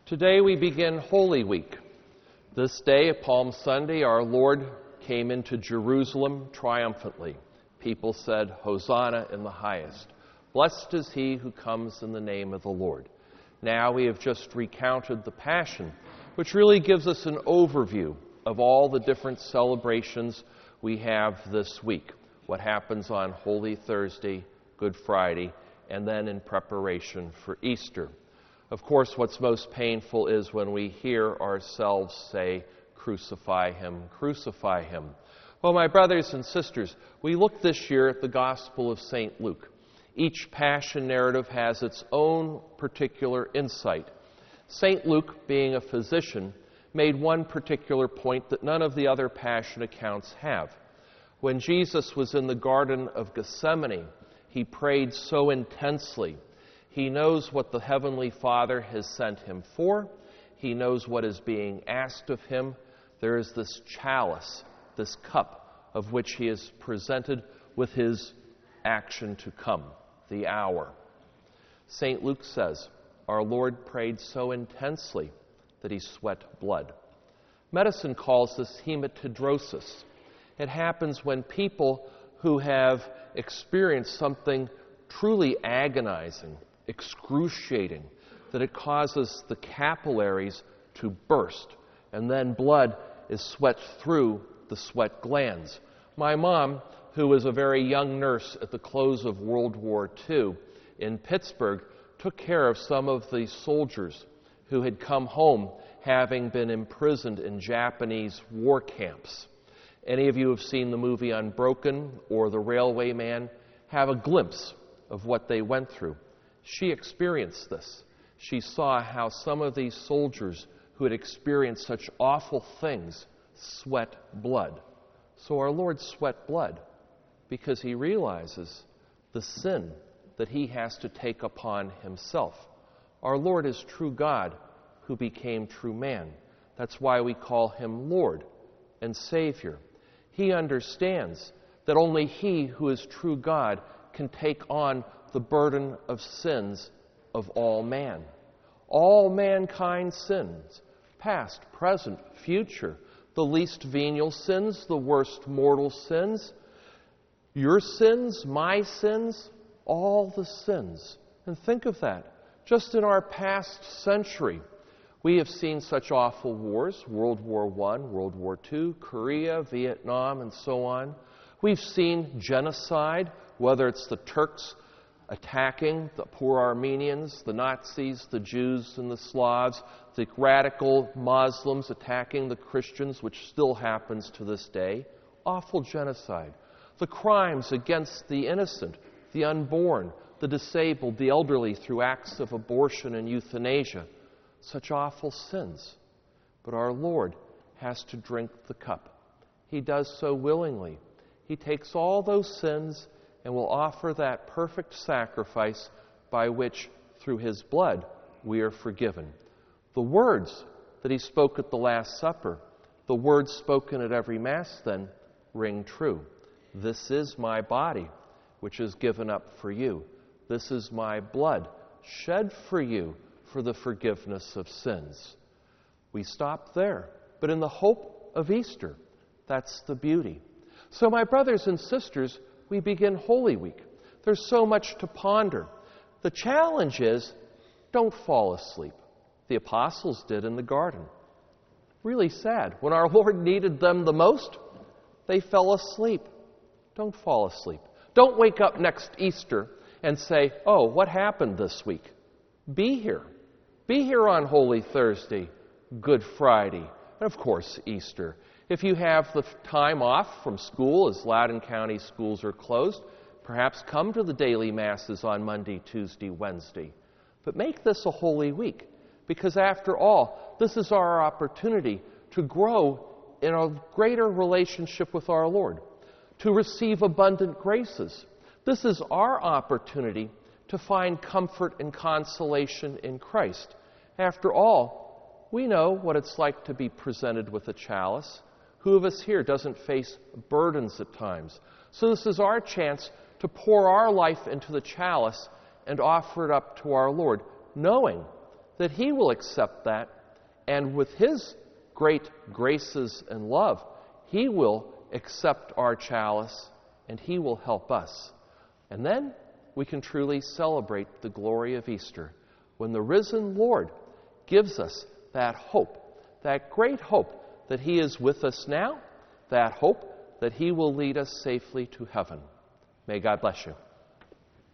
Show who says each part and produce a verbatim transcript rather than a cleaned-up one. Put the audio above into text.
Speaker 1: Today we begin Holy Week. This day, Palm Sunday, our Lord came into Jerusalem triumphantly. People said, "Hosanna in the highest. Blessed is he who comes in the name of the Lord." Now we have just recounted the Passion, which really gives us an overview of all the different celebrations we have this week. What happens on Holy Thursday, Good Friday, and then in preparation for Easter. Of course, what's most painful is when we hear ourselves say, "Crucify him, crucify him." Well, my brothers and sisters, we look this year at the Gospel of Saint Luke. Each Passion narrative has its own particular insight. Saint Luke, being a physician, made one particular point that none of the other Passion accounts have. When Jesus was in the Garden of Gethsemane, he prayed so intensely. He knows what the Heavenly Father has sent him for. He knows what is being asked of him. There is this chalice, this cup, of which he is presented with his action to come, the hour. Saint Luke says, our Lord prayed so intensely that he sweat blood. Medicine calls this hematidrosis. It happens when people who have experienced something truly agonizing, excruciating, that it causes the capillaries to burst, and then blood is sweat through the sweat glands. My mom, who was a very young nurse at the close of World War Two in Pittsburgh, took care of some of the soldiers who had come home having been imprisoned in Japanese war camps. Any of you who have seen the movie Unbroken or The Railway Man have a glimpse of what they went through. She experienced this. She saw how some of these soldiers who had experienced such awful things sweat blood. So our Lord sweat blood because he realizes the sin that he has to take upon himself. Our Lord is true God who became true man. That's why we call him Lord and Savior. He understands that only he who is true God can take on the burden of sins of all man. All mankind's sins, past, present, future, the least venial sins, the worst mortal sins, your sins, my sins, all the sins. And think of that. Just in our past century, we have seen such awful wars, World War One, World War Two, Korea, Vietnam, and so on. We've seen genocide, whether it's the Turks attacking the poor Armenians, the Nazis, the Jews, and the Slavs, the radical Muslims attacking the Christians, which still happens to this day. Awful genocide. The crimes against the innocent, the unborn, the disabled, the elderly through acts of abortion and euthanasia. Such awful sins. But our Lord has to drink the cup. He does so willingly. He takes all those sins and will offer that perfect sacrifice by which, through his blood, we are forgiven. The words that he spoke at the Last Supper, the words spoken at every Mass then, ring true. This is my body, which is given up for you. This is my blood, shed for you for the forgiveness of sins. We stop there, but in the hope of Easter, that's the beauty. So my brothers and sisters, we begin Holy Week. There's so much to ponder. The challenge is, don't fall asleep. The apostles did in the garden. Really sad. When our Lord needed them the most, they fell asleep. Don't fall asleep. Don't wake up next Easter and say, oh, what happened this week? Be here. Be here on Holy Thursday, Good Friday, and of course, Easter. If you have the time off from school, as Loudoun County schools are closed, perhaps come to the daily Masses on Monday, Tuesday, Wednesday. But make this a Holy Week, because after all, this is our opportunity to grow in a greater relationship with our Lord, to receive abundant graces. This is our opportunity to find comfort and consolation in Christ. After all, we know what it's like to be presented with a chalice. Who of us here doesn't face burdens at times? So this is our chance to pour our life into the chalice and offer it up to our Lord, knowing that He will accept that, and with His great graces and love, He will accept our chalice, and He will help us. And then we can truly celebrate the glory of Easter, when the risen Lord gives us that hope, that great hope that He is with us now, that hope that He will lead us safely to heaven. May God bless you.